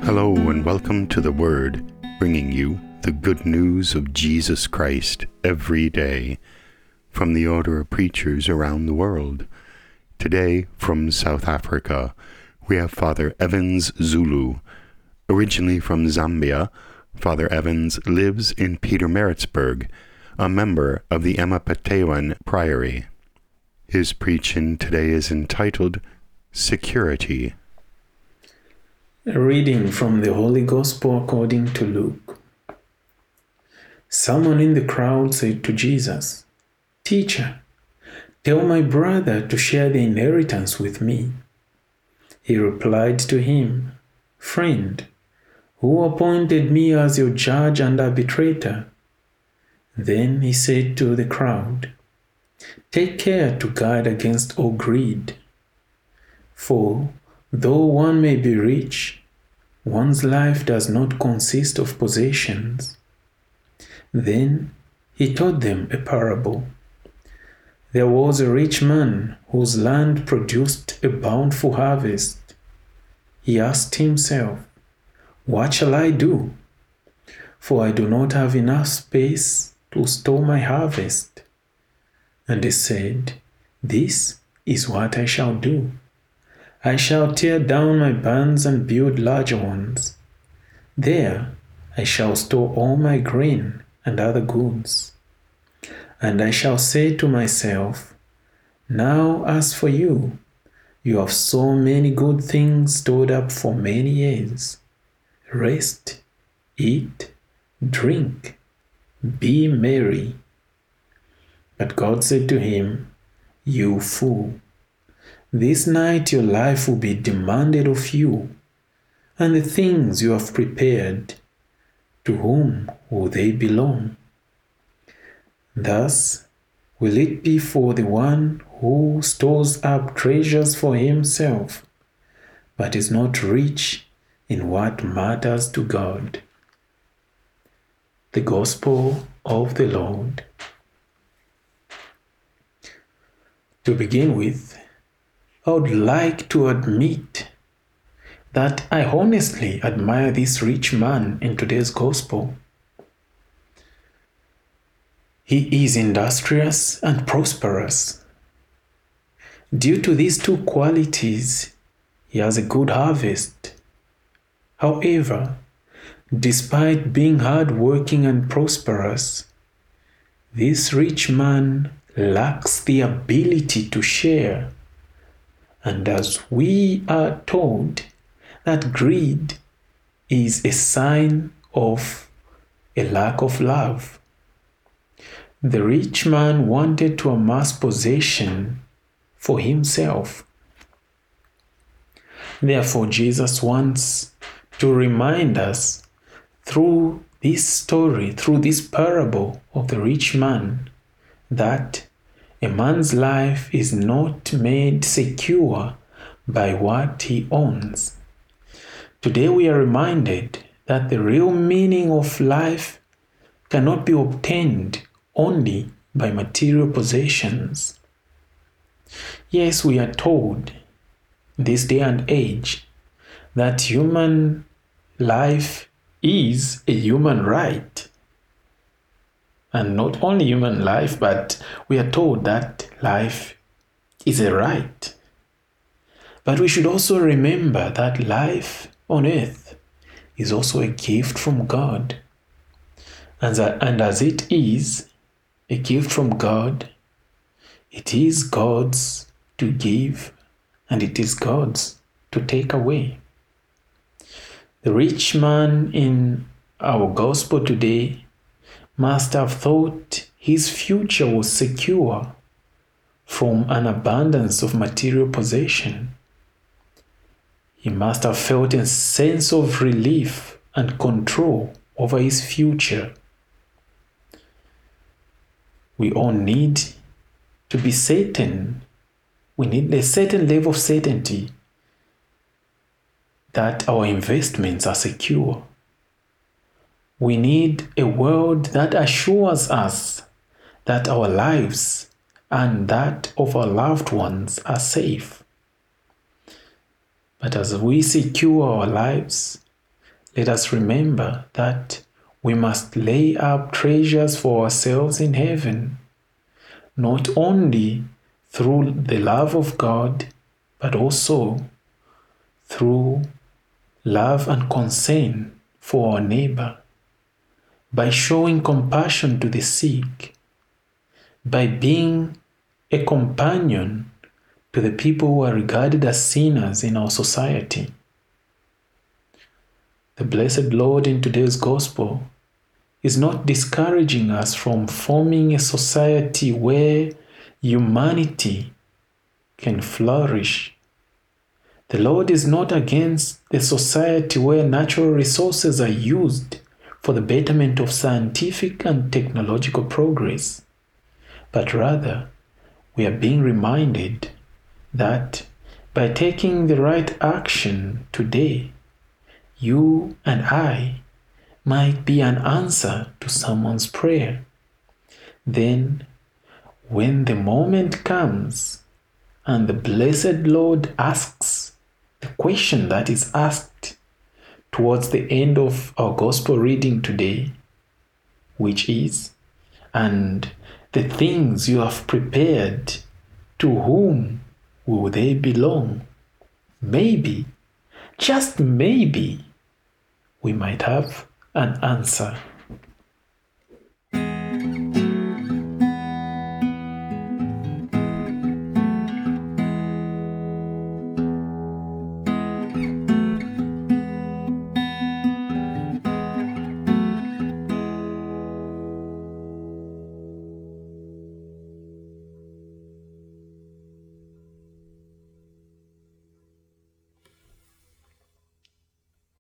Hello and welcome to The Word, bringing you the good news of Jesus Christ every day from the order of preachers around the world. Today, from South Africa, we have Father Evans Zulu. Originally from Zambia, Father Evans lives in Pietermaritzburg, a member of the Emapatewan Priory. His preaching today is entitled Security. A reading from the Holy Gospel according to Luke. Someone in the crowd said to Jesus, "Teacher, tell my brother to share the inheritance with me." He replied to him, "Friend, who appointed me as your judge and arbitrator?" Then he said to the crowd, "Take care to guard against all greed. For though one may be rich, one's life does not consist of possessions." Then he taught them a parable. There was a rich man whose land produced a bountiful harvest. He asked himself, "What shall I do? For I do not have enough space to store my harvest." And he said, "This is what I shall do. I shall tear down my barns and build larger ones. There I shall store all my grain and other goods. And I shall say to myself, now as for you, you have so many good things stored up for many years. Rest, eat, drink, be merry." But God said to him, "You fool, this night your life will be demanded of you, and the things you have prepared, to whom will they belong? Thus will it be for the one who stores up treasures for himself, but is not rich in what matters to God." The Gospel of the Lord. To begin with, I would like to admit that I honestly admire this rich man in today's gospel. He is industrious and prosperous. Due to these two qualities, he has a good harvest. However, despite being hardworking and prosperous, this rich man lacks the ability to share. And as we are told that greed is a sign of a lack of love, the rich man wanted to amass possession for himself. Therefore, Jesus wants to remind us through this story, through this parable of the rich man, that a man's life is not made secure by what he owns. Today we are reminded that the real meaning of life cannot be obtained only by material possessions. Yes, we are told in this day and age that human life is a human right. And not only human life, but we are told that life is a right. But we should also remember that life on earth is also a gift from God. And as it is a gift from God, it is God's to give and it is God's to take away. The rich man in our gospel today must have thought his future was secure from an abundance of material possession. He must have felt a sense of relief and control over his future. We all need to be certain. We need a certain level of certainty that our investments are secure. We need a world that assures us that our lives and that of our loved ones are safe. But as we secure our lives, let us remember that we must lay up treasures for ourselves in heaven, not only through the love of God, but also through love and concern for our neighbor, by showing compassion to the sick, by being a companion to the people who are regarded as sinners in our society. The blessed Lord in today's gospel is not discouraging us from forming a society where humanity can flourish. The Lord is not against a society where natural resources are used for the betterment of scientific and technological progress, but rather we are being reminded that by taking the right action today, you and I might be an answer to someone's prayer. Then, when the moment comes and the blessed Lord asks the question that is asked towards the end of our gospel reading today, which is, "And the things you have prepared, to whom will they belong?" Maybe, just maybe, we might have an answer.